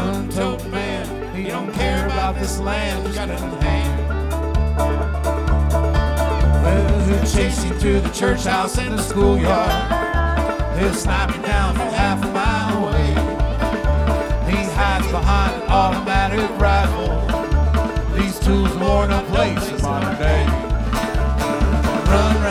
gun-toting man. He don't care about this land, he's got it in hand. Well, he'll chase you through the church house and the schoolyard. He'll snipe you down from half a mile away. He hides behind an automatic rifle. These tools are more no place in modern day.